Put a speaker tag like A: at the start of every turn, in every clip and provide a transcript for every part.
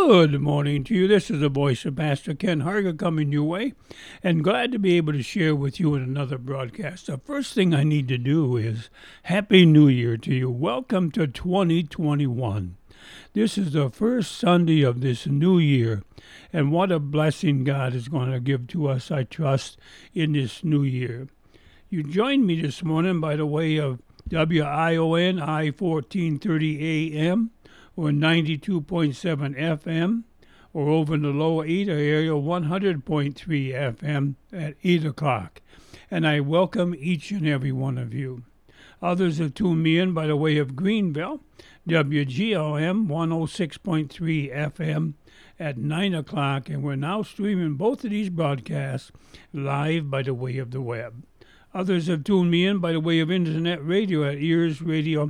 A: Good morning to you. This is the voice of Pastor Ken Harger coming your way, and glad to be able to share with you in another broadcast. The first thing I need to do is Happy New Year to you. Welcome to 2021. This is the first Sunday of this new year, and what a blessing God is going to give to us, I trust, in this new year. You joined me this morning by the way of WION I-1430 AM, or 92.7 FM, or over in the lower Ada area, 100.3 FM at 8 o'clock. And I welcome each and every one of you. Others have tuned me in by the way of Greenville, WGLM 106.3 FM at 9 o'clock, and we're now streaming both of these broadcasts live by the way of the web. Others have tuned me in by the way of internet radio at earsradio.com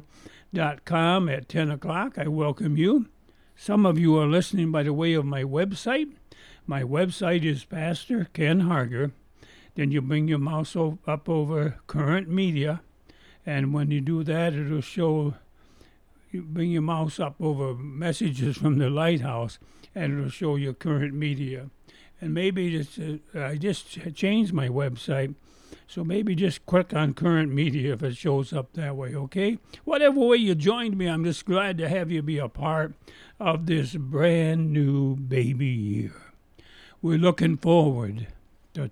A: at 10 o'clock. I welcome you. Some of you are listening by the way of my website. My website is Pastor Ken Harger. Then you bring your mouse up over current media, and when you do that, it'll show. You bring your mouse up over messages from the lighthouse, and it'll show your current media. And maybe I just changed my website, so maybe just click on current media if it shows up that way, okay? Whatever way you joined me, I'm just glad to have you be a part of this brand new baby year. We're looking forward to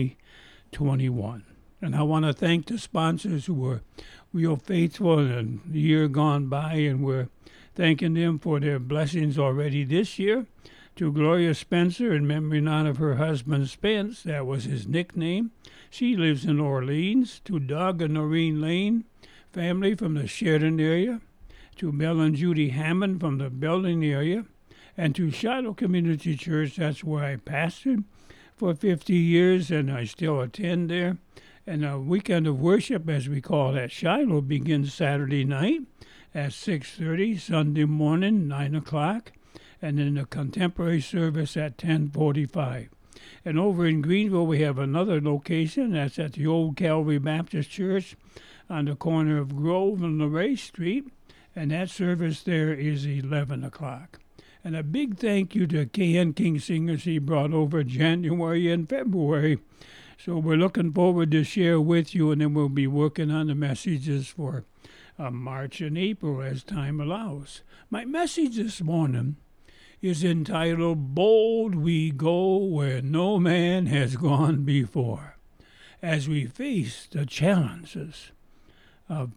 A: 2021. And I want to thank the sponsors who were real faithful in the year gone by, and we're thanking them for their blessings already this year. To Gloria Spencer, in memory not of her husband Spence, that was his nickname. She lives in Orleans. To Doug and Noreen Lane, family from the Sheridan area. To Mel and Judy Hammond from the Belden area. And to Shiloh Community Church, that's where I pastored for 50 years, and I still attend there. And a weekend of worship, as we call it at Shiloh, begins Saturday night at 6:30, Sunday morning, 9 o'clock. And then the contemporary service at 10:45. And over in Greenville, we have another location. That's at the old Calvary Baptist Church on the corner of Grove and LaRae Street. And that service there is 11 o'clock. And a big thank you to K.N. King Singers he brought over January and February. So we're looking forward to share with you, and then we'll be working on the messages for March and April as time allows. My message this morning is entitled, Bold We Go Where No Man Has Gone Before, as we face the challenges of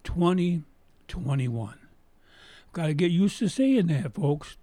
A: 2021. Got to get used to saying that, folks,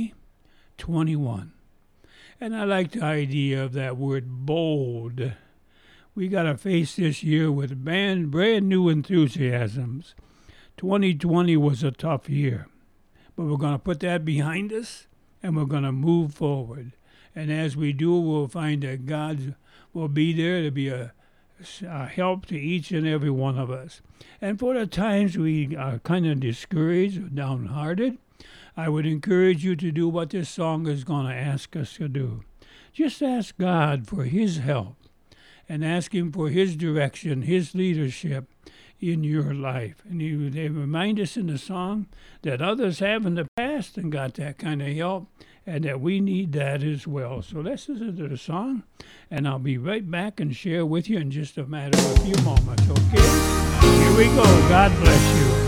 A: 2021. And I like the idea of that word bold. We got to face this year with brand new enthusiasms. 2020 was a tough year, but we're going to put that behind us, and we're going to move forward. And as we do, we'll find that God will be there to be a help to each and every one of us. And for the times we are kind of discouraged or downhearted, I would encourage you to do what this song is going to ask us to do. Just ask God for His help and ask Him for His direction, His leadership in your life. And they remind us in the song that others have in the past and got that kind of help, and that we need that as well. So let's listen to the song, and I'll be right back and share with you in just a matter of a few moments, okay? Here we go. God bless you.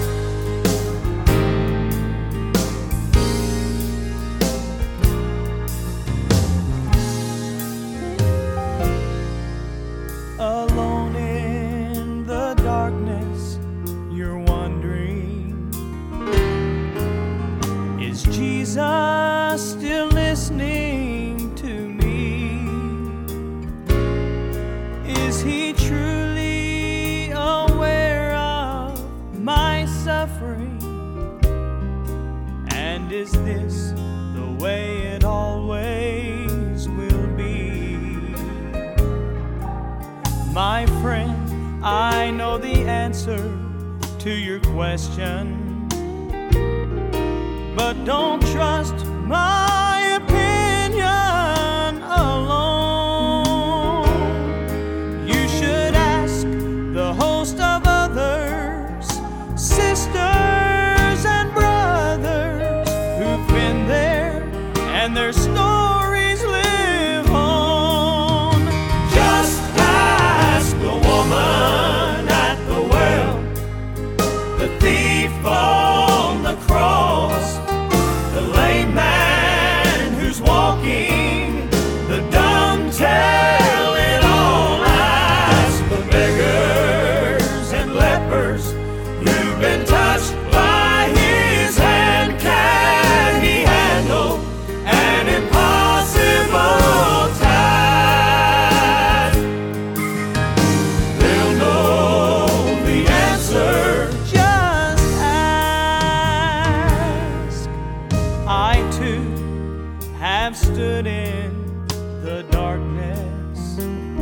B: Jesus still listening to me? Is He truly aware of my suffering? And is this the way it always will be? My friend, I know the answer to your question, but don't trust my opinion alone. You should ask the host of others, sisters and brothers, who've been there and their stories live on. Just ask the woman at the well, the thief on the cross, the lame man who's walking, the dumb tell it all. Ask the beggars and lepers who've been touched by his hand. Can he handle an impossible task? They'll know the answer. Just ask. I too have stood in the darkness,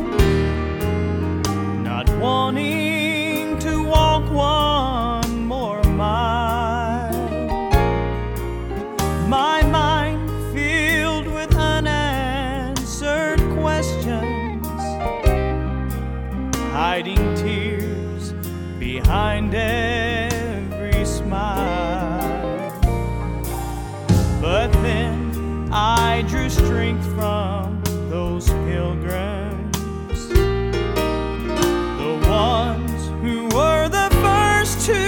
B: not wanting to walk one more mile. My mind filled with unanswered questions, hiding tears behind every smile. But then I drew strength from those pilgrims, the ones who were the first to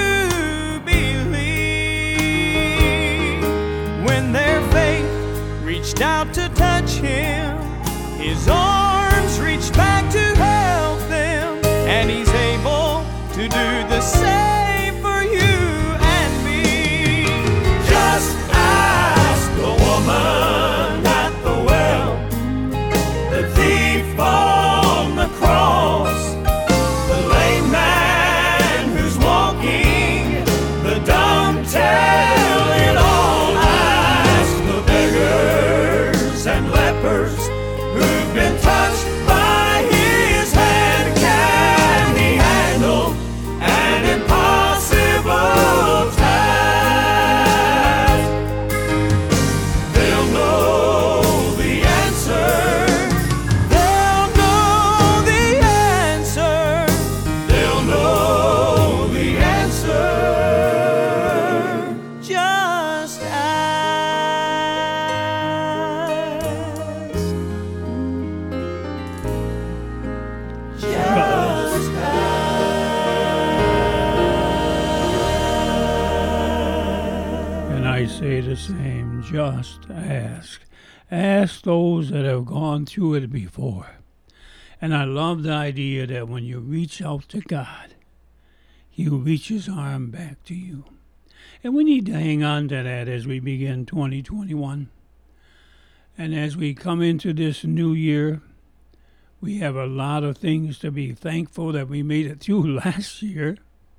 B: believe. When their faith reached out to touch him, his arms reached back to help them, and he's able to do the same for you and me. Just ask the woman at the well, the thief on the cross, the lame man who's walking, the dumb tell it all. Ask the beggars and lepers who've been touched by his hand. Can he handle an impossible task? They'll know the answer. They'll know the answer. They'll know the answer. Just ask. Just ask.
A: And I say the same, just ask. Ask those that have gone through it before. And I love the idea that when you reach out to God, He'll reach His arm back to you. And we need to hang on to that as we begin 2021. And as we come into this new year, we have a lot of things to be thankful that we made it through last year.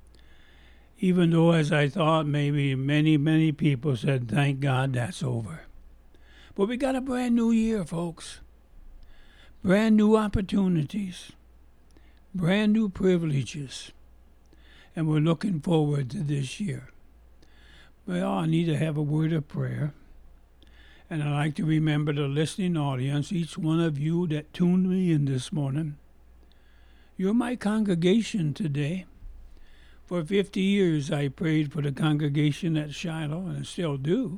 A: Even though, as I thought, maybe many people said, thank God that's over. But we got a brand new year, folks. Brand new opportunities. Brand new privileges. And we're looking forward to this year. Well, I need to have a word of prayer. And I'd like to remember the listening audience, each one of you that tuned me in this morning. You're my congregation today. For 50 years, I prayed for the congregation at Shiloh, and I still do.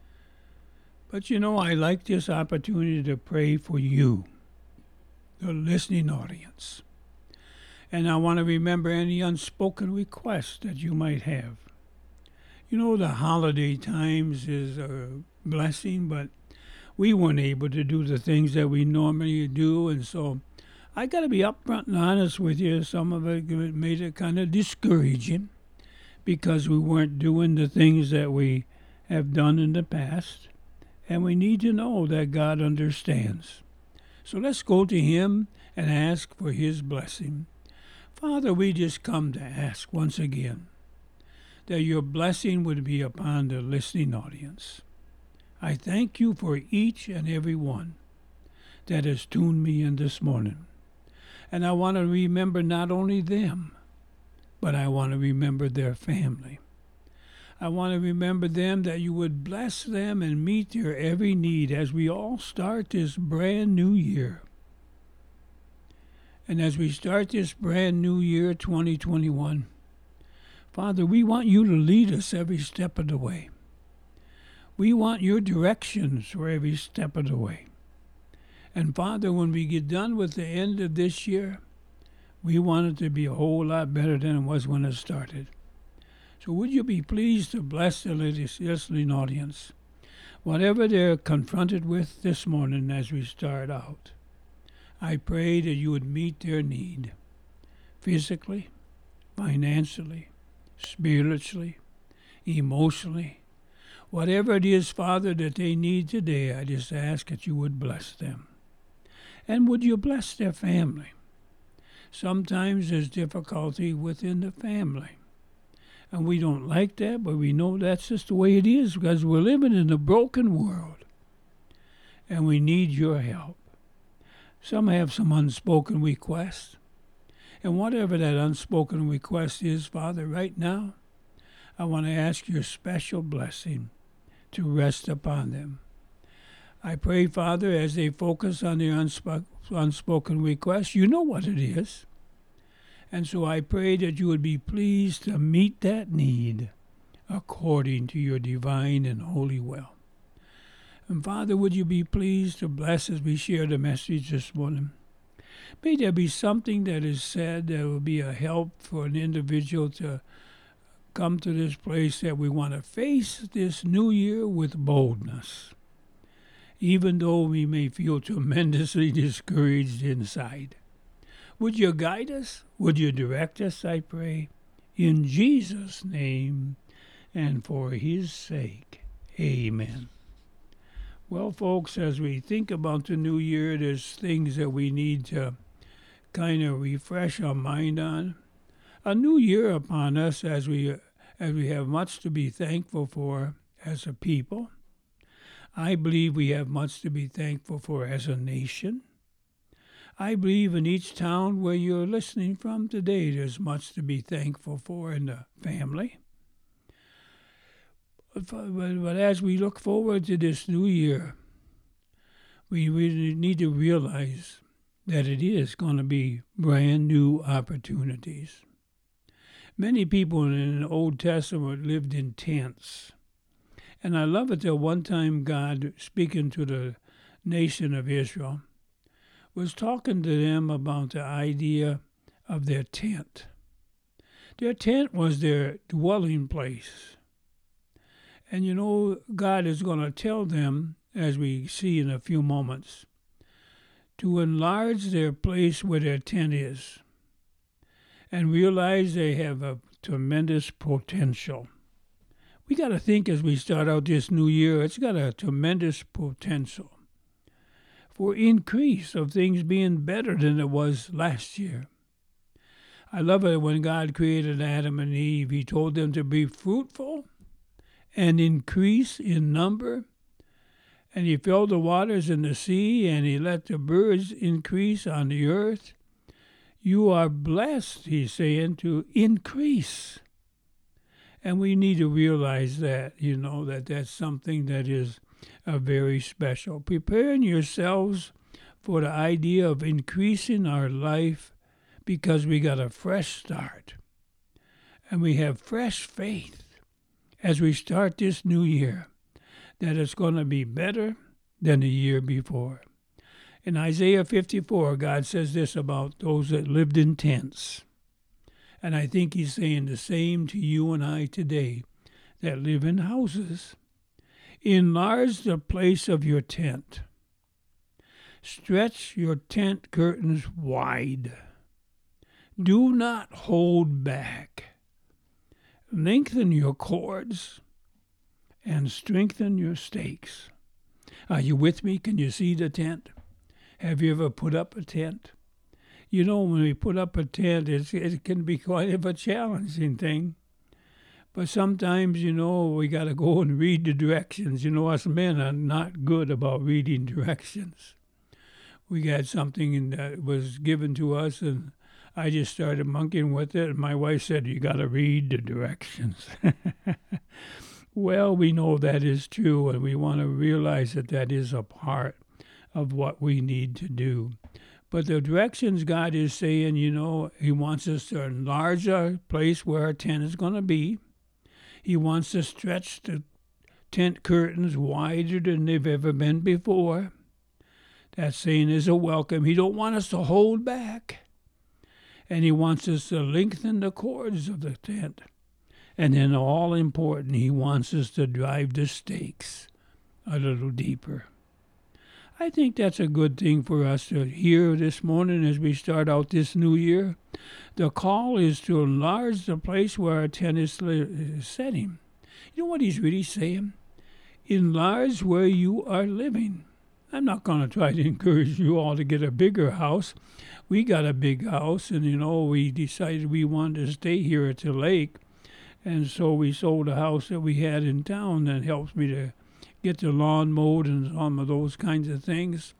A: But you know, I like this opportunity to pray for you, the listening audience. And I want to remember any unspoken requests that you might have. You know, the holiday times is a blessing, but we weren't able to do the things that we normally do, and so I got to be upfront and honest with you. Some of it made it kind of discouraging because we weren't doing the things that we have done in the past, and we need to know that God understands. So let's go to Him and ask for His blessing. Father, we just come to ask once again that your blessing would be upon the listening audience. I thank you for each and every one that has tuned me in this morning. And I want to remember not only them, but I want to remember their family. I want to remember them, that you would bless them and meet their every need as we all start this brand new year. And as we start this brand new year, 2021, Father, we want you to lead us every step of the way. We want your directions for every step of the way. And Father, when we get done with the end of this year, we want it to be a whole lot better than it was when it started. So would you be pleased to bless the listening audience, whatever they're confronted with this morning as we start out. I pray that you would meet their need, physically, financially, spiritually, emotionally. Whatever it is, Father, that they need today, I just ask that you would bless them. And would you bless their family? Sometimes there's difficulty within the family. And we don't like that, but we know that's just the way it is because we're living in a broken world. And we need your help. Some have some unspoken requests. And whatever that unspoken request is, Father, right now, I want to ask your special blessing to rest upon them. I pray, Father, as they focus on their unspoken requests, you know what it is. And so I pray that you would be pleased to meet that need according to your divine and holy will. And Father, would you be pleased to bless as we share the message this morning? May there be something that is said that will be a help for an individual to come to this place that we want to face this new year with boldness, even though we may feel tremendously discouraged inside. Would you guide us? Would you direct us, I pray, in Jesus' name and for his sake. Amen. Well, folks, as we think about the new year, there's things that we need to kind of refresh our mind on. A new year upon us as we have much to be thankful for as a people. I believe we have much to be thankful for as a nation. I believe in each town where you're listening from today, there's much to be thankful for in the family. But as we look forward to this new year, we really need to realize that it is going to be brand new opportunities. Many people in the Old Testament lived in tents. And I love it that one time God, speaking to the nation of Israel, was talking to them about the idea of their tent. Their tent was their dwelling place. And you know, God is going to tell them, as we see in a few moments, to enlarge their place where their tent is and realize they have a tremendous potential. We got to think as we start out this new year, it's got a tremendous potential for increase of things being better than it was last year. I love it when God created Adam and Eve. He told them to be fruitful and increase in number. And he filled the waters in the sea, and he let the birds increase on the earth. You are blessed, he's saying, to increase. And we need to realize that, that's something that is very special. Preparing yourselves for the idea of increasing our life because we got a fresh start. And we have fresh faith as we start this new year that it's going to be better than the year before. In Isaiah 54, God says this about those that lived in tents. And I think he's saying the same to you and I today that live in houses. Enlarge the place of your tent. Stretch your tent curtains wide. Do not hold back. Lengthen your cords and strengthen your stakes. Are you with me? Can you see the tent? Have you ever put up a tent? You know, when we put up a tent, it can be quite of a challenging thing. But sometimes, we got to go and read the directions. Us men are not good about reading directions. We got something that was given to us, and I just started monkeying with it. And my wife said, you got to read the directions. Well, we know that is true, and we want to realize that that is a part of what we need to do. But the directions God is saying, he wants us to enlarge our place where our tent is going to be. He wants to stretch the tent curtains wider than they've ever been before. That saying is a welcome. He don't want us to hold back. And he wants us to lengthen the cords of the tent. And then all important, he wants us to drive the stakes a little deeper. I think that's a good thing for us to hear this morning as we start out this new year. The call is to enlarge the place where our tent is setting. You know what he's really saying? Enlarge where you are living. I'm not going to try to encourage you all to get a bigger house. We got a big house, and, we decided we wanted to stay here at the lake. And so we sold a house that we had in town that helps me to get the lawn mowed and some of those kinds of things.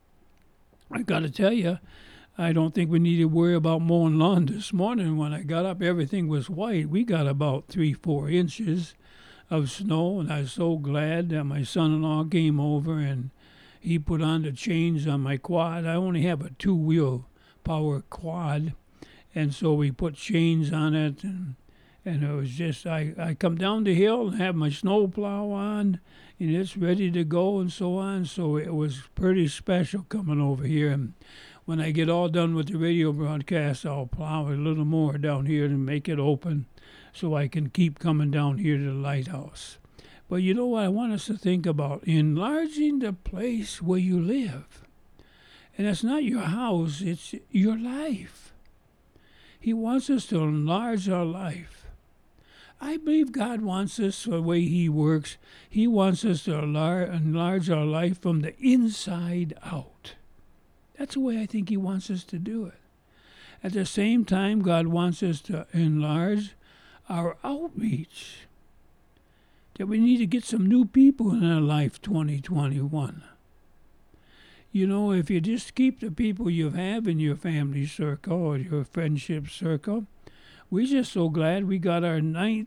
A: I got to tell you, I don't think we need to worry about mowing lawn this morning. When I got up, everything was white. We got about 3-4 inches of snow, and I was so glad that my son-in-law came over and he put on the chains on my quad. I only have a 2-wheel power quad, and so we put chains on it, and it was just, I come down the hill and have my snow plow on, and it's ready to go and so on. So it was pretty special coming over here. And when I get all done with the radio broadcast, I'll plow a little more down here and make it open so I can keep coming down here to the lighthouse. But you know what I want us to think about? Enlarging the place where you live. And it's not your house, it's your life. He wants us to enlarge our life. I believe God wants us the way he works. He wants us to enlarge our life from the inside out. That's the way I think he wants us to do it. At the same time, God wants us to enlarge our outreach. That we need to get some new people in our life 2021. If you just keep the people you have in your family circle or your friendship circle, we're just so glad we got our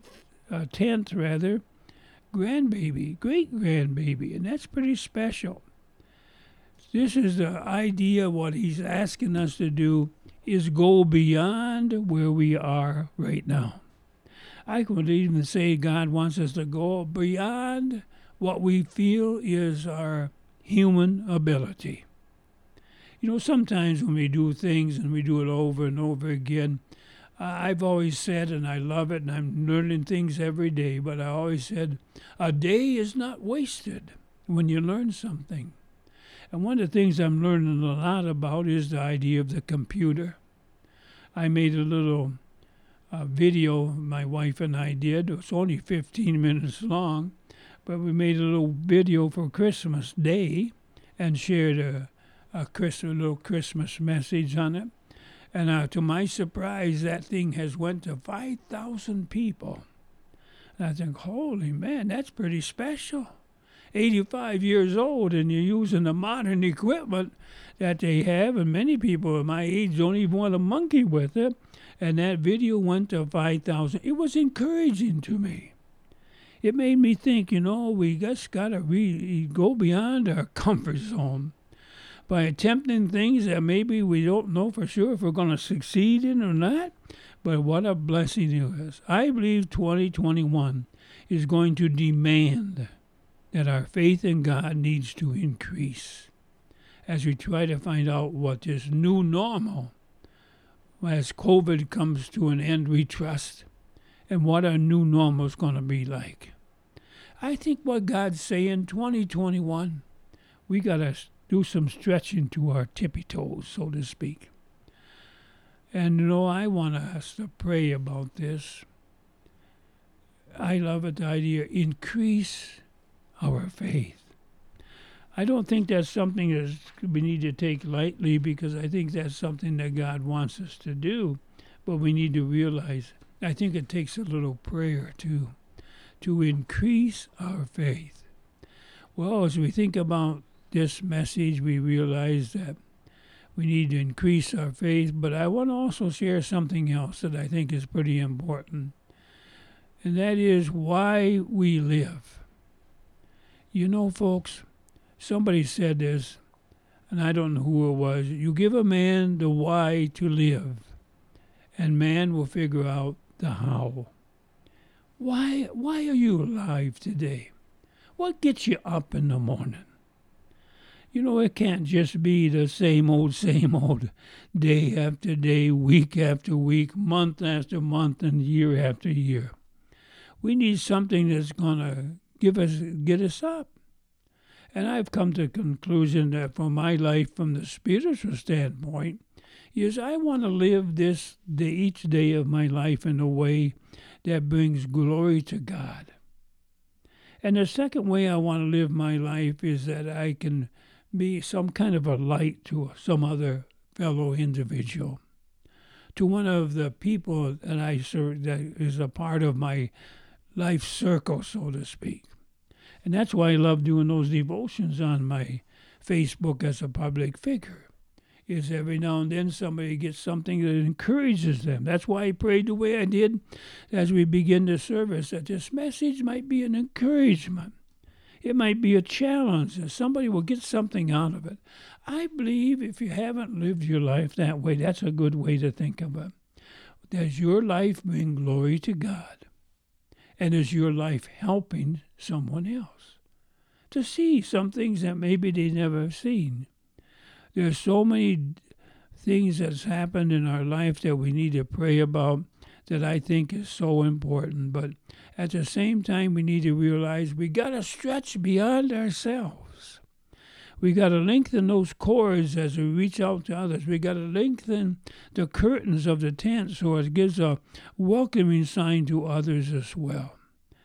A: 10th grandbaby, great-grandbaby, and that's pretty special. This is the idea. What he's asking us to do is go beyond where we are right now. I could even say God wants us to go beyond what we feel is our human ability. Sometimes when we do things and we do it over and over again, I've always said, and I love it, and I'm learning things every day, but I always said, a day is not wasted when you learn something. And one of the things I'm learning a lot about is the idea of the computer. I made a little video my wife and I did. It was only 15 minutes long, but we made a little video for Christmas Day and shared a little Christmas message on it. And to my surprise, that thing has went to 5,000 people. And I think, holy man, that's pretty special. 85 years old, and you're using the modern equipment that they have, and many people at my age don't even want to monkey with it. And that video went to 5,000. It was encouraging to me. It made me think, we just got to really go beyond our comfort zone by attempting things that maybe we don't know for sure if we're going to succeed in or not. But what a blessing it is. I believe 2021 is going to demand that our faith in God needs to increase as we try to find out what this new normal, as COVID comes to an end, we trust, and what our new normal is going to be like. I think what God's saying, 2021, we got to do some stretching to our tippy toes, so to speak. And I want us to pray about this. I love it, the idea, increase our faith. I don't think that's something that we need to take lightly, because I think that's something that God wants us to do. But we need to realize, I think it takes a little prayer too, to increase our faith. Well, as we think about this message, we realize that we need to increase our faith, but I want to also share something else that I think is pretty important, and that is why we live. Folks, somebody said this, and I don't know who it was. You give a man the why to live, and man will figure out the how. Why are you alive today? What gets you up in the morning? You know, it can't just be the same old, day after day, week after week, month after month, and year after year. We need something that's going to get us up. And I've come to the conclusion that for my life, from the spiritual standpoint, is I want to live each day of my life in a way that brings glory to God. And the second way I want to live my life is that I can be some kind of a light to some other fellow individual, to one of the people that I serve, that is a part of my life circle, so to speak. And that's why I love doing those devotions on my Facebook as a public figure, is every now and then somebody gets something that encourages them. That's why I prayed the way I did as we begin the service, that this message might be an encouragement. It might be a challenge, and somebody will get something out of it. I believe if you haven't lived your life that way, that's a good way to think of it. Does your life bring glory to God? And is your life helping someone else to see some things that maybe they never seen? There's so many things that's happened in our life that we need to pray about that I think is so important. But at the same time, we need to realize we got to stretch beyond ourselves. We got to lengthen those cords as we reach out to others. We got to lengthen the curtains of the tent so it gives a welcoming sign to others as well.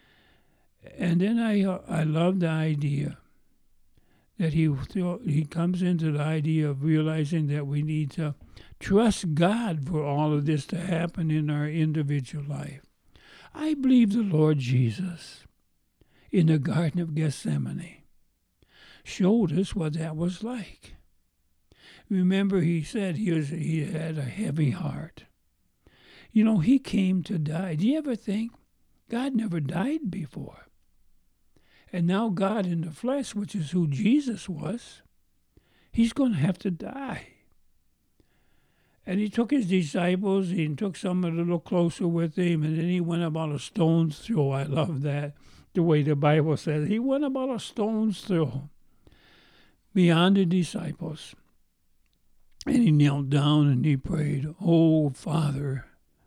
A: And then I love the idea that he comes into the idea of realizing that we need to trust God for all of this to happen in our individual life. I believe the Lord Jesus in the Garden of Gethsemane showed us what that was like. Remember, he said he had a heavy heart. You know, he came to die. Do you ever think God never died before? And now God in the flesh, which is who Jesus was, he's going to have to die. And he took his disciples, he took some a little closer with him, and then he went about a stone's throw. I love that, the way the Bible says. He went about a stone's throw beyond the disciples. And he knelt down and he prayed, "Oh, Father,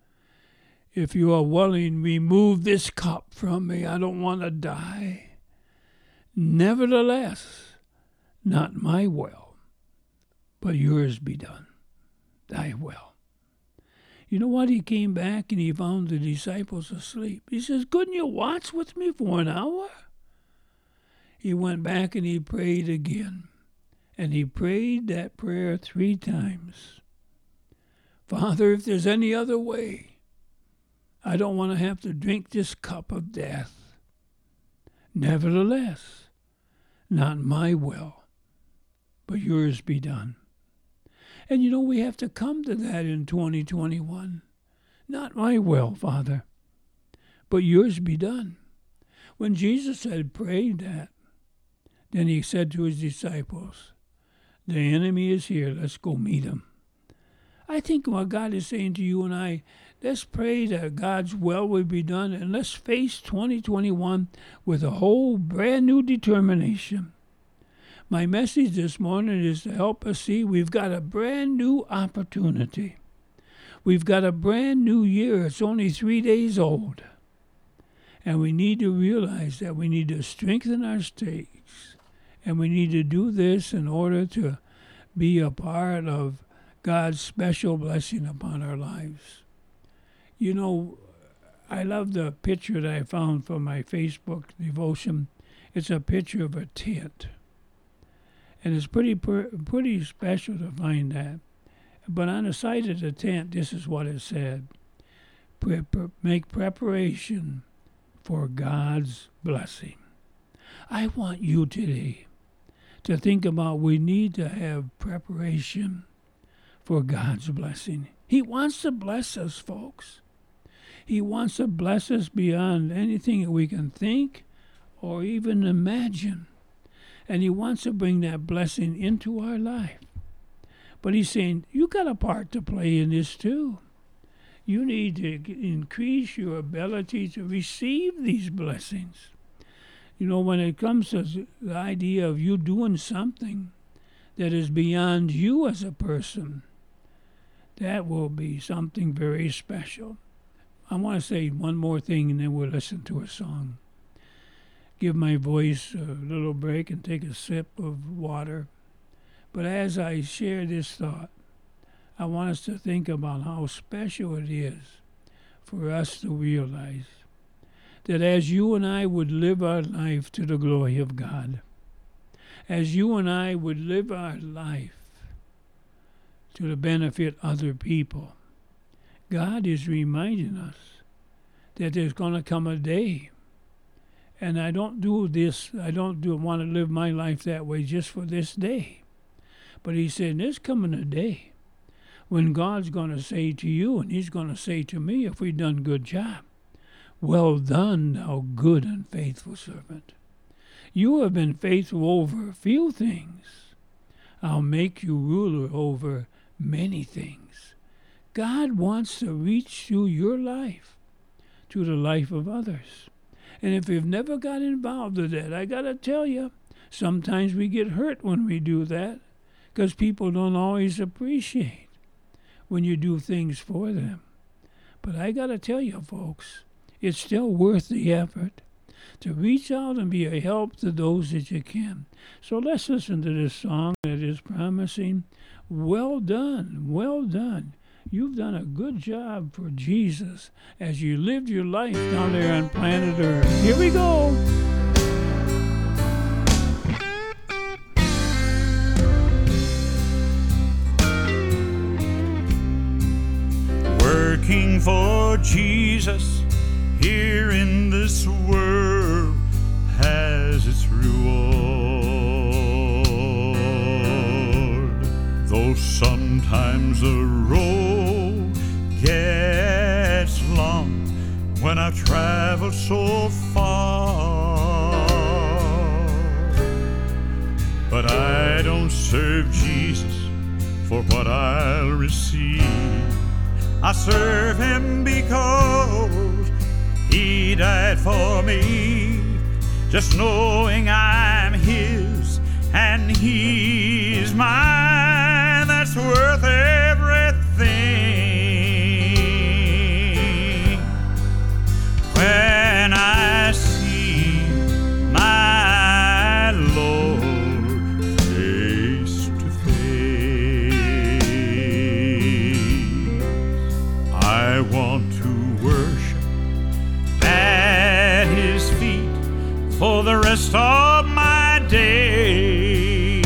A: if you are willing, remove this cup from me. I don't want to die. Nevertheless, not my will, but yours be done. Thy will." You know what? He came back and he found the disciples asleep. He says, "Couldn't you watch with me for an hour?" He went back and he prayed again. And he prayed that prayer 3 times. "Father, if there's any other way, I don't want to have to drink this cup of death. Nevertheless, not my will, but yours be done." And you know, we have to come to that in 2021. Not my will, Father, but yours be done. When Jesus had prayed that, then he said to his disciples, "The enemy is here. Let's go meet him." I think what God is saying to you and I, let's pray that God's will will be done, and let's face 2021 with a whole brand new determination. My message this morning is to help us see we've got a brand new opportunity. We've got a brand new year. It's only 3 days old. And we need to realize that we need to strengthen our stakes. And we need to do this in order to be a part of God's special blessing upon our lives. You know, I love the picture that I found from my Facebook devotion. It's a picture of a tent. And it's pretty special to find that. But on the side of the tent, this is what it said. Make preparation for God's blessing. I want you today to think about we need to have preparation for God's blessing. He wants to bless us, folks. He wants to bless us beyond anything that we can think or even imagine. And he wants to bring that blessing into our life. But he's saying, you got a part to play in this too. You need to increase your ability to receive these blessings. You know, when it comes to the idea of you doing something that is beyond you as a person, that will be something very special. I want to say one more thing and then we'll listen to a song. Give my voice a little break and take a sip of water. But as I share this thought, I want us to think about how special it is for us to realize that as you and I would live our life to the glory of God, as you and I would live our life to the benefit of other people, God is reminding us that there's going to come a day, and I don't want to live my life that way just for this day. But he said, there's coming a day when God's going to say to you, and he's going to say to me, if we've done a good job, well done, thou good and faithful servant. You have been faithful over a few things. I'll make you ruler over many things. God wants to reach through your life to the life of others. And if you've never got involved with that, I got to tell you, sometimes we get hurt when we do that because people don't always appreciate when you do things for them. But I got to tell you, folks, it's still worth the effort to reach out and be a help to those that you can. So let's listen to this song that is promising, well done, well done. You've done a good job for Jesus as you lived your life down there on planet Earth. Here we go.
C: Working for Jesus here in this world has its reward. Though sometimes the road gets long when I've traveled so far, but I don't serve Jesus for what I'll receive. I serve him because he died for me, just knowing I'm his and he's mine. That's worth everything. When I see my Lord face to face, I want to worship at his feet for the rest of my days.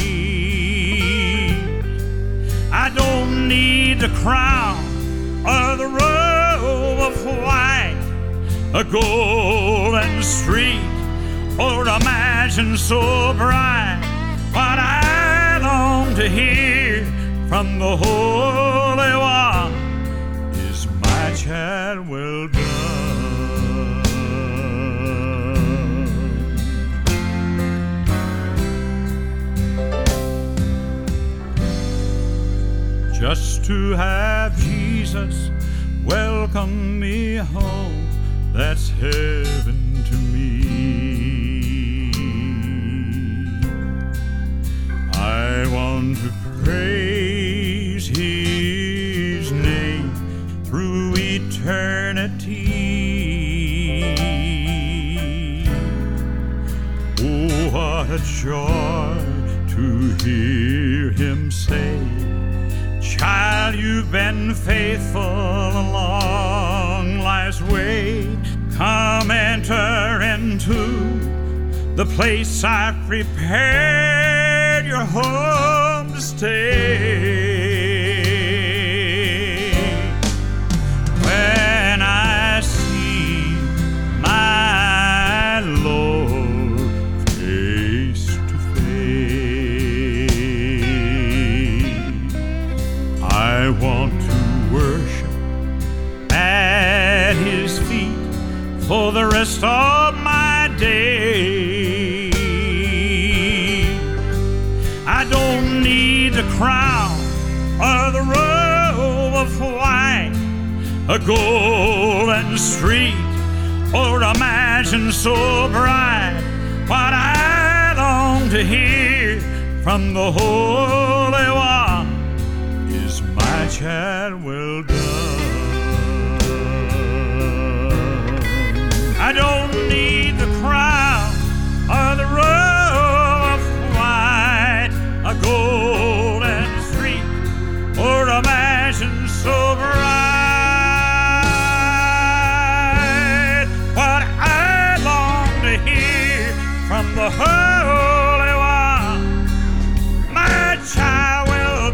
C: I don't need the crown or the robe of white, a golden street or a mansion so bright, but I long to hear from the Holy One, is my child well done? Just to have Jesus welcome me home, that's heaven to me. I want to praise his name through eternity. Oh, what a joy to hear him say, child, you've been faithful along life's way. Come enter into the place I've prepared your home to stay. When I see my Lord face to face, I want to worship at his feet for the rest of my days. I don't need the crown or the robe of white, a golden street or a mansion so bright, what I long to hear from the Holy One is, my child, well done. I don't need the crown or the robe of white, a golden street, or a mansion so bright. What I long to hear from the Holy One, my child, well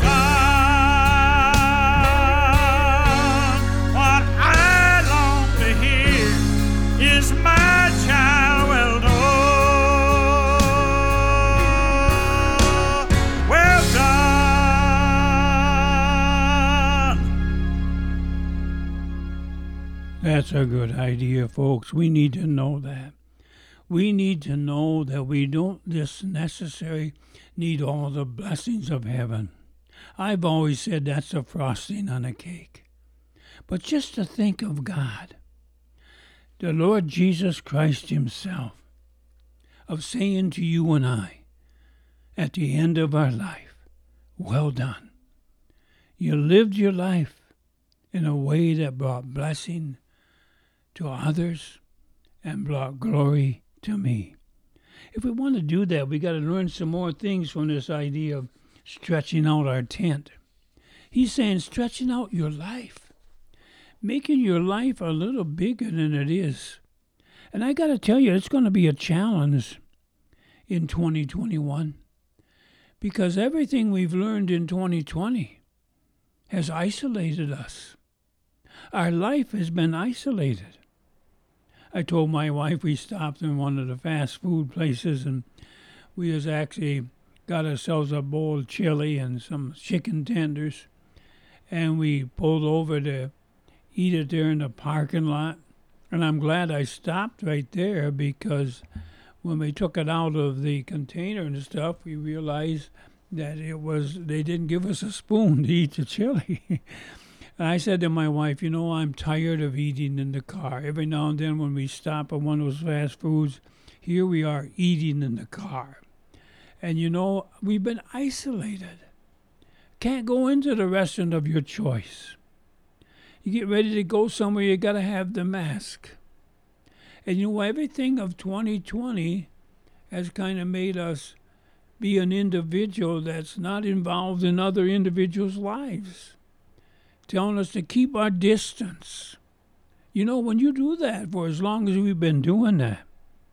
C: done. What I long to hear is, my child, well done. Well done.
A: That's a good idea, folks. We need to know that. We need to know that we don't just necessarily need all the blessings of heaven. I've always said that's the frosting on a cake. But just to think of God, the Lord Jesus Christ himself, of saying to you and I, at the end of our life, well done. You lived your life in a way that brought blessing to others and brought glory to me. If we want to do that, we got to learn some more things from this idea of stretching out our tent. He's saying stretching out your life, making your life a little bigger than it is. And I got to tell you, it's going to be a challenge in 2021 because everything we've learned in 2020 has isolated us. Our life has been isolated. I told my wife we stopped in one of the fast food places and we has actually got ourselves a bowl of chili and some chicken tenders, and we pulled over to eat it there in the parking lot. And I'm glad I stopped right there because when we took it out of the container and stuff, we realized that they didn't give us a spoon to eat the chili. And I said to my wife, I'm tired of eating in the car. Every now and then when we stop at one of those fast foods, here we are eating in the car. And we've been isolated. Can't go into the restaurant of your choice. You get ready to go somewhere, you got to have the mask. And everything of 2020 has kind of made us be an individual that's not involved in other individuals' lives, telling us to keep our distance. When you do that for as long as we've been doing that,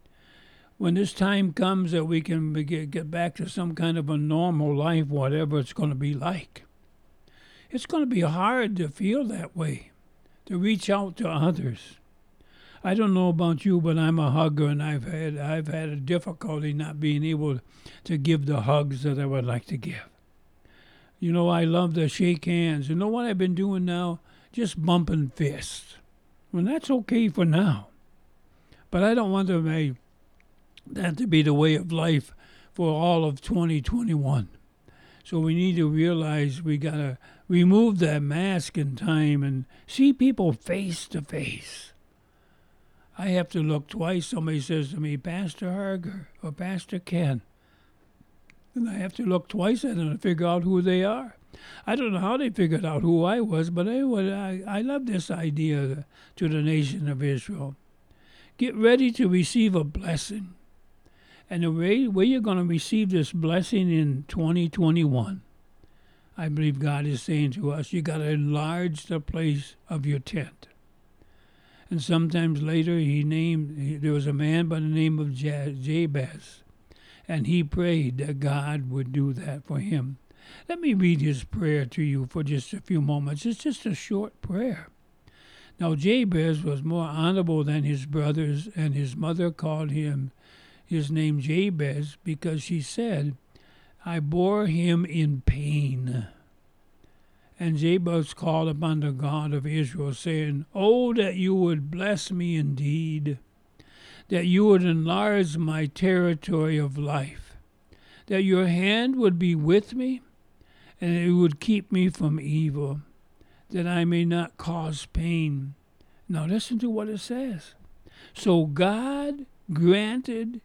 A: when this time comes that we can get back to some kind of a normal life, whatever it's going to be like, it's going to be hard to feel that way, to reach out to others. I don't know about you, but I'm a hugger, and I've had a difficulty not being able to give the hugs that I would like to give. I love to shake hands. You know what I've been doing now? Just bumping fists. Well, that's okay for now. But I don't want that to be the way of life for all of 2021. So we need to realize we got to remove that mask in time and see people face to face. I have to look twice. Somebody says to me, Pastor Harger or Pastor Ken. And I have to look twice at them to figure out who they are. I don't know how they figured out who I was, but I love this idea to the nation of Israel. Get ready to receive a blessing. And the way you're going to receive this blessing in 2021, I believe God is saying to us, you got to enlarge the place of your tent. And sometimes later there was a man by the name of Jabez, and he prayed that God would do that for him. Let me read his prayer to you for just a few moments. It's just a short prayer. Now Jabez was more honorable than his brothers, and his mother called his name Jabez because she said, I bore him in pain. And Jabez called upon the God of Israel, saying, Oh, that you would bless me indeed, that you would enlarge my territory of life, that your hand would be with me, and it would keep me from evil, that I may not cause pain. Now listen to what it says. So God granted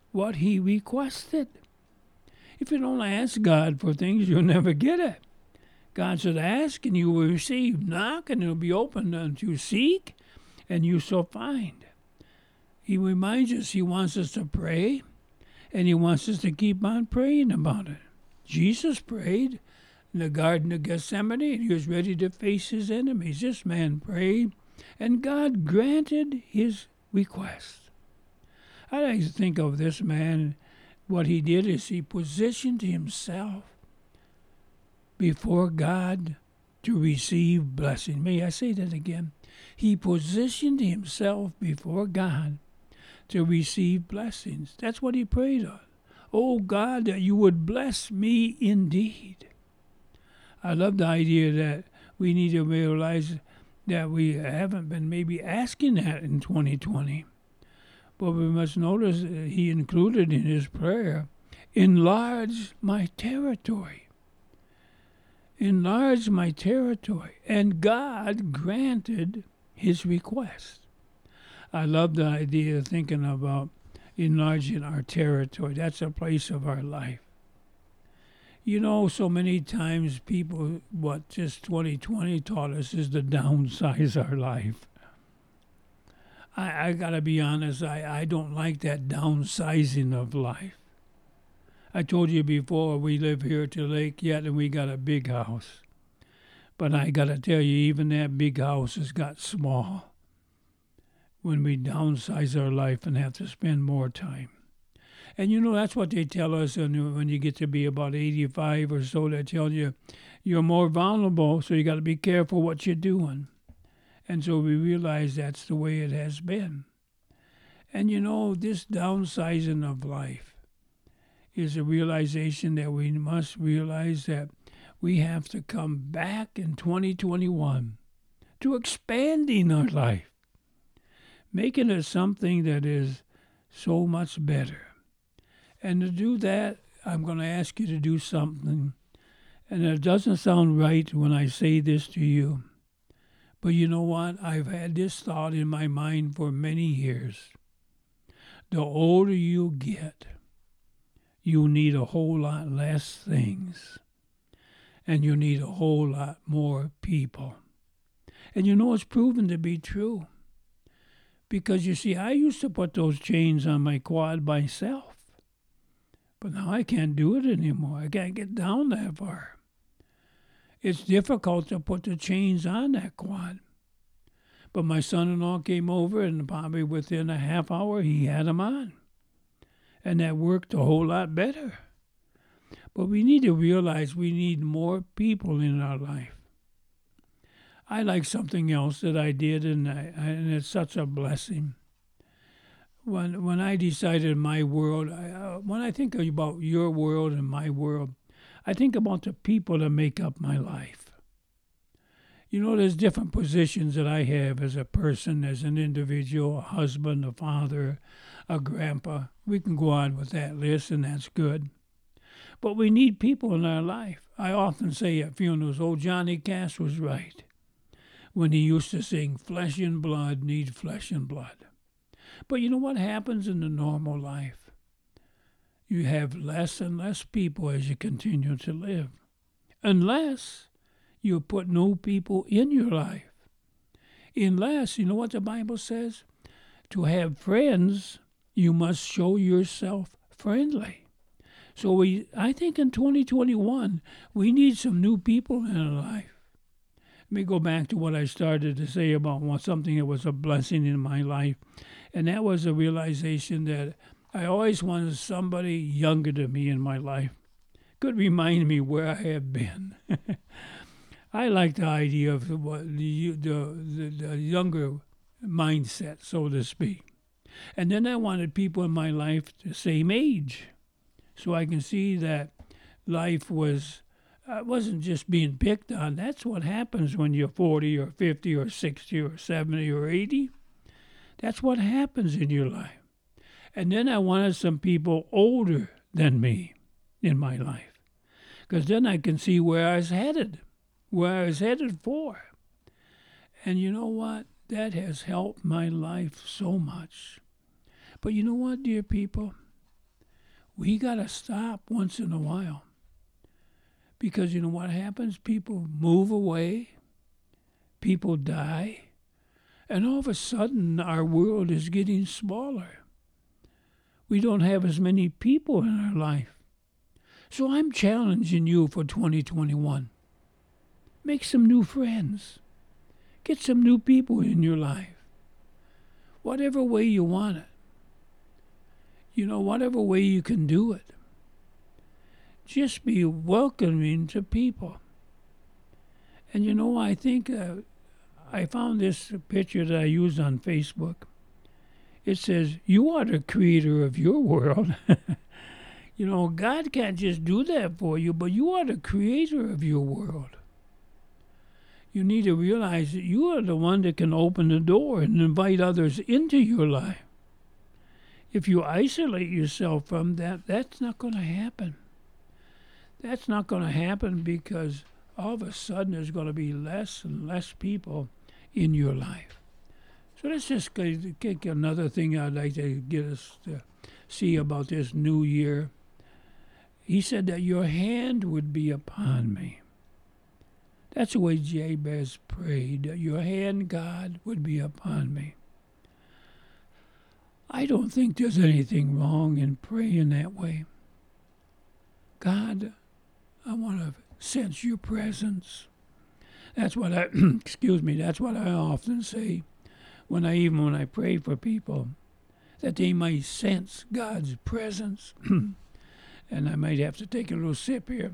A: what he requested. If you don't ask God for things, you'll never get it. God said, ask and you will receive. Knock and it will be opened unto you. Seek and you shall find. He reminds us he wants us to pray and he wants us to keep on praying about it. Jesus prayed in the Garden of Gethsemane and he was ready to face his enemies. This man prayed and God granted his request. I like to think of this man. What he did is he positioned himself before God to receive blessing. May I say that again? He positioned himself before God to receive blessings. That's what he prayed on. Oh God, that you would bless me indeed. I love the idea that we need to realize that we haven't been maybe asking that in 2020. But we must notice he included in his prayer, enlarge my territory. Enlarge my territory. And God granted his request. I love the idea of thinking about enlarging our territory. That's a place of our life. You know, so many times people, what just 2020 taught us is to downsize our life. I got to be honest, I don't like that downsizing of life. I told you before, we live here at the lake yet, and we got a big house. But I got to tell you, even that big house has got small when we downsize our life and have to spend more time. And you know, that's what they tell us when you get to be about 85 or so. They tell you you're more vulnerable, so you got to be careful what you're doing. And so we realize that's the way it has been. And you know, this downsizing of life is a realization that we must realize that we have to come back in 2021 to expanding our life, making it something that is so much better. And to do that, I'm going to ask you to do something. And it doesn't sound right when I say this to you. But you know what? I've had this thought in my mind for many years. The older you get, you need a whole lot less things. And you need a whole lot more people. And you know it's proven to be true. Because you see, I used to put those chains on my quad myself. But now I can't do it anymore. I can't get down that far. It's difficult to put the chains on that quad. But my son-in-law came over, and probably within a half hour, he had them on. And that worked a whole lot better. But we need to realize we need more people in our life. I like something else that I did, and it's such a blessing. When I decided my world, when I think about your world and my world, I think about the people that make up my life. You know, there's different positions that I have as a person, as an individual, a husband, a father, a grandpa. We can go on with that list, and that's good. But we need people in our life. I often say at funerals, old Johnny Cash was right when he used to sing, flesh and blood need flesh and blood. But you know what happens in the normal life? You have less and less people as you continue to live. Unless you put new people in your life. Unless, you know what the Bible says? To have friends, you must show yourself friendly. So I think in 2021, we need some new people in our life. Let me go back to what I started to say about something that was a blessing in my life. And that was a realization that I always wanted somebody younger than me in my life. Could remind me where I have been. I like the idea of the younger mindset, so to speak. And then I wanted people in my life the same age. So I can see that life wasn't just being picked on. That's what happens when you're 40 or 50 or 60 or 70 or 80. That's what happens in your life. And then I wanted some people older than me in my life. Because then I can see where I was headed for. And you know what? That has helped my life so much. But you know what, dear people? we got to stop once in a while. Because you know what happens? People move away, people die, and all of a sudden our world is getting smaller. We don't have as many people in our life. So I'm challenging you for 2021. Make some new friends. Get some new people in your life. Whatever way you want it. You know, whatever way you can do it. Just be welcoming to people. And you know, I think I found this picture that I used on Facebook. It says, you are the creator of your world. You know, God can't just do that for you, but you are the creator of your world. You need to realize that you are the one that can open the door and invite others into your life. If you isolate yourself from that, that's not going to happen. That's not going to happen because all of a sudden there's going to be less and less people in your life. So let's just kick another thing I'd like to get us to see about this new year. He said that your hand would be upon me. That's the way Jabez prayed, that your hand, God, would be upon me. I don't think there's anything wrong in praying that way. God, I want to sense your presence. That's what I, that's what I often say when I pray for people, that they might sense God's presence. And I might have to take a little sip here.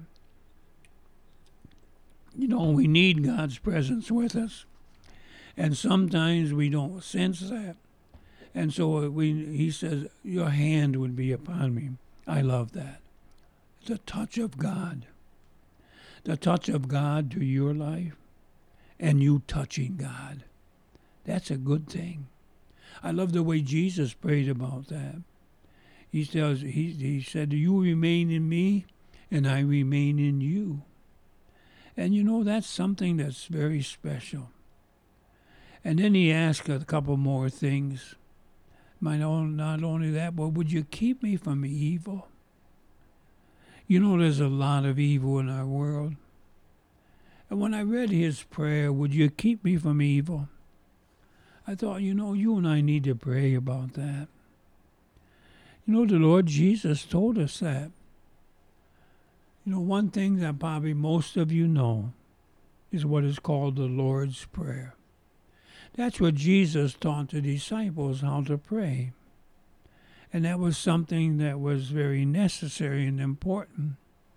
A: You know, we need God's presence with us. And sometimes we don't sense that. And so he says, your hand would be upon me. I love that. The touch of God. The touch of God to your life and you touching God. That's a good thing. I love the way Jesus prayed about that. He said, you remain in me and I remain in you. And you know, that's something that's very special. And then he asked a couple more things. Not only that, but would you keep me from evil? You know, there's a lot of evil in our world. And when I read his prayer, would you keep me from evil? I thought, you know, you and I need to pray about that. You know, the Lord Jesus told us that. You know, one thing that probably most of you know is what is called the Lord's Prayer. That's what Jesus taught the disciples how to pray. And that was something that was very necessary and important.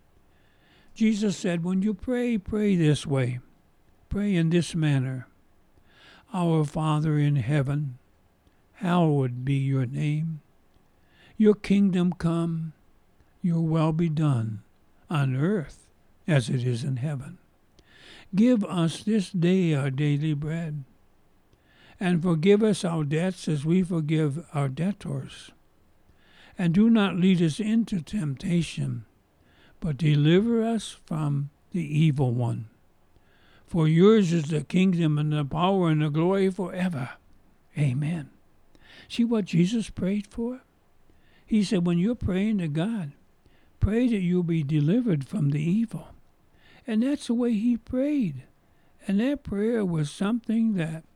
A: Jesus said, when you pray, pray this way. Pray in this manner. Our Father in heaven, hallowed be your name. Your kingdom come, your will be done, on earth as it is in heaven. Give us this day our daily bread, and forgive us our debts as we forgive our debtors. And do not lead us into temptation, but deliver us from the evil one. For yours is the kingdom and the power and the glory forever. Amen. See what Jesus prayed for? He said, when you're praying to God, pray that you'll be delivered from the evil. And that's the way he prayed. And that prayer was something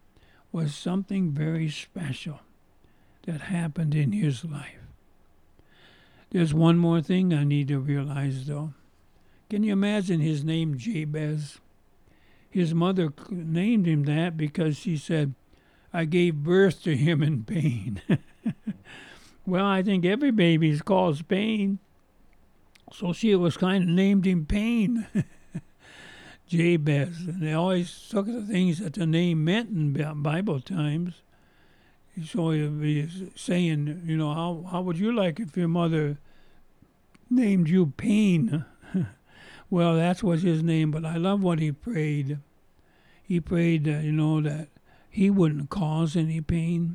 A: very special that happened in his life. There's one more thing I need to realize, though. Can you imagine his name, Jabez? His mother named him that because she said, I gave birth to him in pain. Well, I think every baby's caused pain. So she was kind of named him Pain. Jabez. And they always took the things that the name meant in Bible times. So he'd be saying, you know, how would you like if your mother named you Pain? Well, that was his name, but I love what he prayed. He prayed, that he wouldn't cause any pain.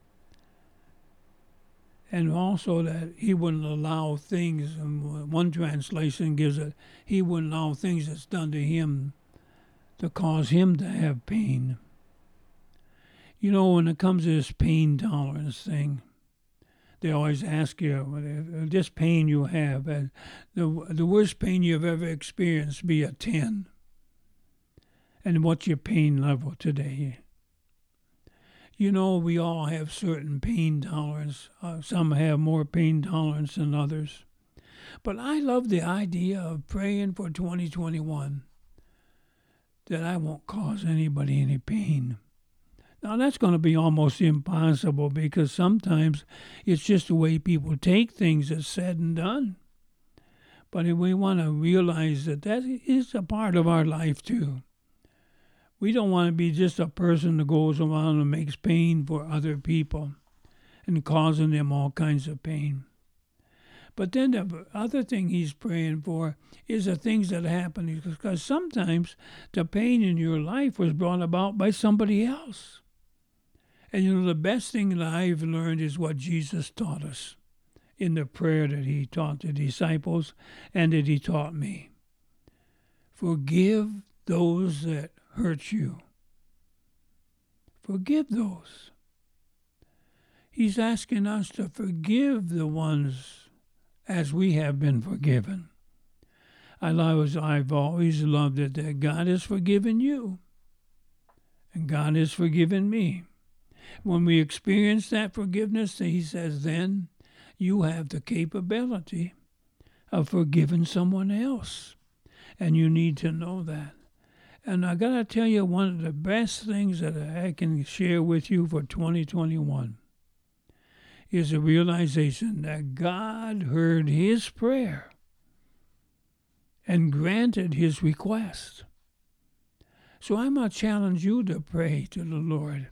A: And also that he wouldn't allow things, and one translation gives it, he wouldn't allow things that's done to him to cause him to have pain. You know, when it comes to this pain tolerance thing, they always ask you, this pain you have, the worst pain you've ever experienced, be a 10. And what's your pain level today? You know, we all have certain pain tolerance. Some have more pain tolerance than others. But I love the idea of praying for 2021 that I won't cause anybody any pain. Now, that's going to be almost impossible because sometimes it's just the way people take things that's said and done. But we want to realize that is a part of our life, too. We don't want to be just a person that goes around and makes pain for other people and causing them all kinds of pain. But then the other thing he's praying for is the things that happen, because sometimes the pain in your life was brought about by somebody else. And you know, the best thing that I've learned is what Jesus taught us in the prayer that he taught the disciples and that he taught me. Forgive those that hurt you. Forgive those. He's asking us to forgive the ones as we have been forgiven. I've always loved it that God has forgiven you and God has forgiven me. When we experience that forgiveness, he says, then you have the capability of forgiving someone else. And you need to know that. And I got to tell you, one of the best things that I can share with you for 2021 is the realization that God heard his prayer and granted his request. So I'm going to challenge you to pray to the Lord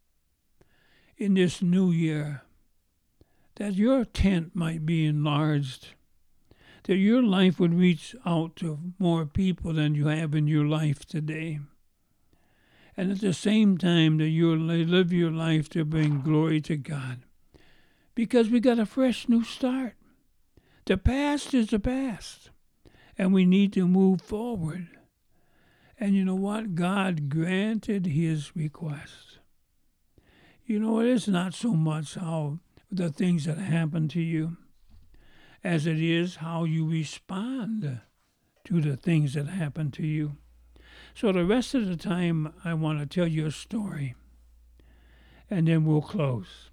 A: in this new year, that your tent might be enlarged, that your life would reach out to more people than you have in your life today. And at the same time that you live your life to bring glory to God. Because we got a fresh new start. The past is the past. And we need to move forward. And you know what? God granted his request. You know, it is not so much how the things that happen to you as it is how you respond to the things that happen to you. So the rest of the time, I want to tell you a story, and then we'll close.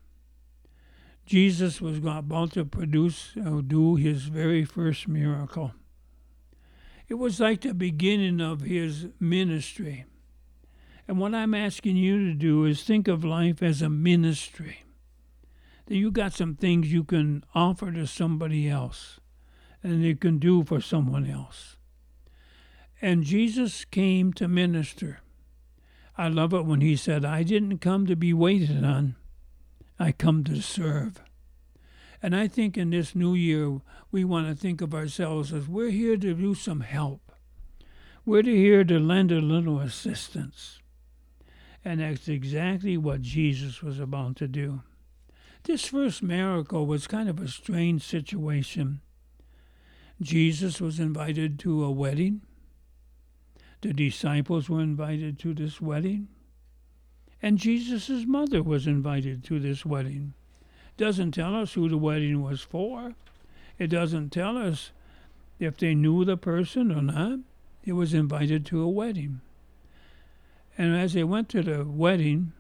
A: Jesus was about to do his very first miracle. It was like the beginning of his ministry. And what I'm asking you to do is think of life as a ministry. That you got some things you can offer to somebody else and you can do for someone else. And Jesus came to minister. I love it when he said, I didn't come to be waited on. I come to serve. And I think in this new year, we want to think of ourselves as we're here to do some help. We're here to lend a little assistance. And that's exactly what Jesus was about to do. This first miracle was kind of a strange situation. Jesus was invited to a wedding. The disciples were invited to this wedding. And Jesus' mother was invited to this wedding. Doesn't tell us who the wedding was for. It doesn't tell us if they knew the person or not. It was invited to a wedding. And as they went to the wedding,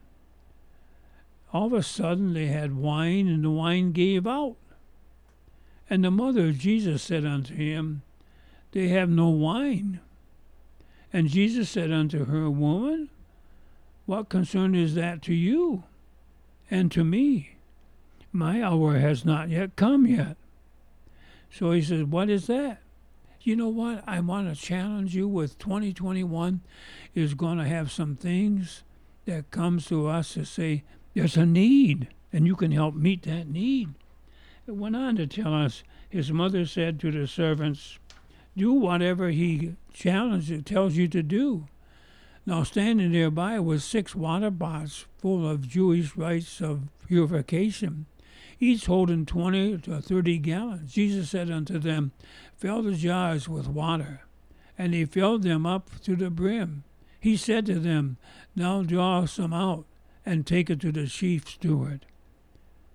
A: all of a sudden they had wine, and the wine gave out. And the mother of Jesus said unto him, They have no wine. And Jesus said unto her, Woman, what concern is that to you and to me? My hour has not yet come yet. So he says, what is that? You know what? I want to challenge you with 2021 is going to have some things that comes to us to say, there's a need, and you can help meet that need. It went on to tell us, his mother said to the servants, do whatever he tells you to do. Now standing nearby was 6 water pots full of Jewish rites of purification, each holding 20 to 30 gallons. Jesus said unto them, Fill the jars with water. And they filled them up to the brim. He said to them, Now draw some out, and take it to the chief steward.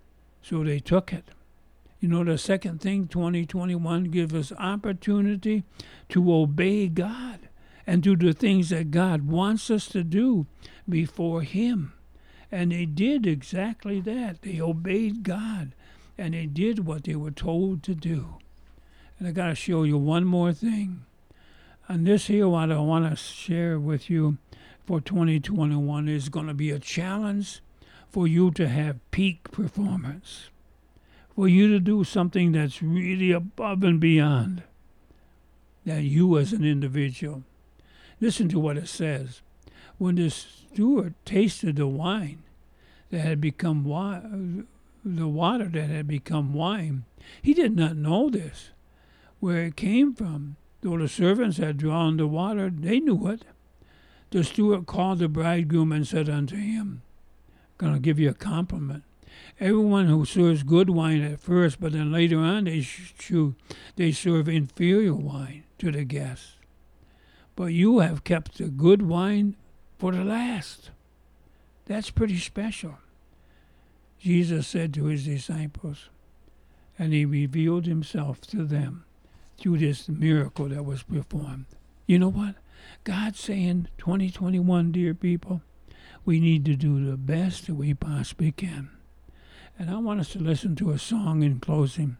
A: So they took it. You know, the second thing, 2021 gives us opportunity to obey God and do the things that God wants us to do before Him. And they did exactly that. They obeyed God, and they did what they were told to do. And I got to show you one more thing. And this here, what I want to share with you for 2021 is going to be a challenge for you to have peak performance, for you to do something that's really above and beyond that you as an individual. Listen to what it says. When the steward tasted the wine that had become the water that had become wine, he did not know this, where it came from. Though the servants had drawn the water, they knew it. The steward called the bridegroom and said unto him, I'm going to give you a compliment. Everyone who serves good wine at first, but then later on they serve inferior wine to the guests. But you have kept the good wine for the last. That's pretty special. Jesus said to his disciples, and he revealed himself to them through this miracle that was performed. You know what? God's saying, 2021, dear people, we need to do the best that we possibly can. And I want us to listen to a song in closing.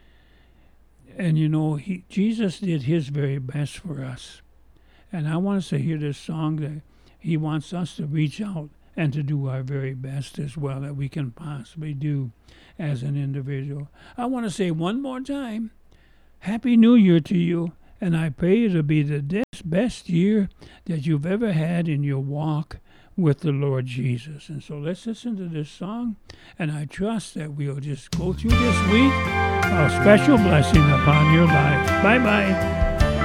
A: And you know, Jesus did his very best for us. And I want us to hear this song that he wants us to reach out and to do our very best as well that we can possibly do as an individual. I want to say one more time, Happy New Year to you. And I pray it'll be the best year that you've ever had in your walk with the Lord Jesus. And so let's listen to this song, and I trust that we'll just go through this week a special blessing upon your life. Bye-bye.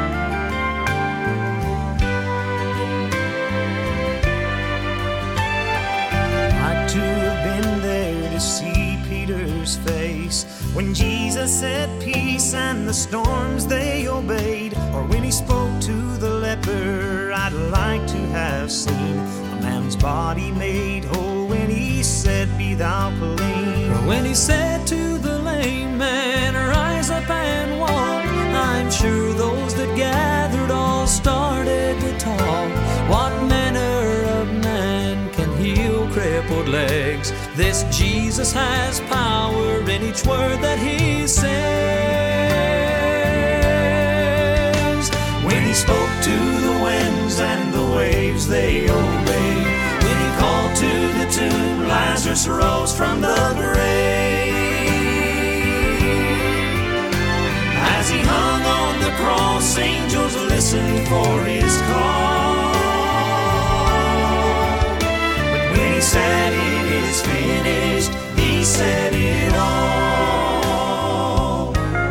B: Face when Jesus said peace and the storms they obeyed, or when he spoke to the leper, I'd like to have seen a man's body made whole when he said be thou clean, or when he said to the lame man rise up and walk. I'm sure those that gathered all started to talk. What manner of man can heal crippled legs? This Jesus has power in each word that he says. When he spoke to the winds and the waves, they obeyed. When he called to the tomb, Lazarus rose from the grave. As he hung on the cross, angels listened for his call. But when he said it is finished, he said it all.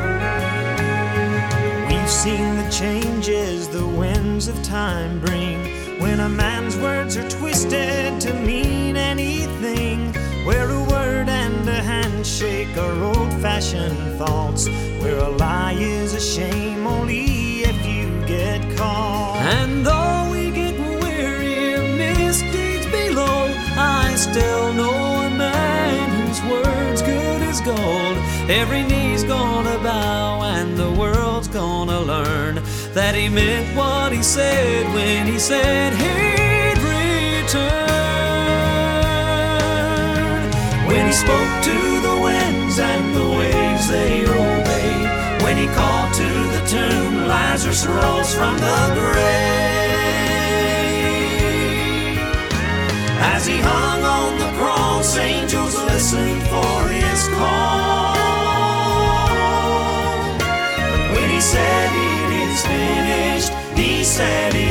B: We've seen the changes the winds of time bring, when a man's words are twisted to mean anything, where a word and a handshake are old-fashioned thoughts, where a lie is a shame only if you get caught. And though we get weary of misdeeds below, I still know a man whose word's good as gold. Every knee's gonna bow and the world's gonna learn that he meant what he said when he said he'd return. When he spoke to the winds and the waves, they obeyed. When he called to the tomb, Lazarus rose from the grave. As he hung on the cross, angels listened for his call. But when he said it is finished, he said it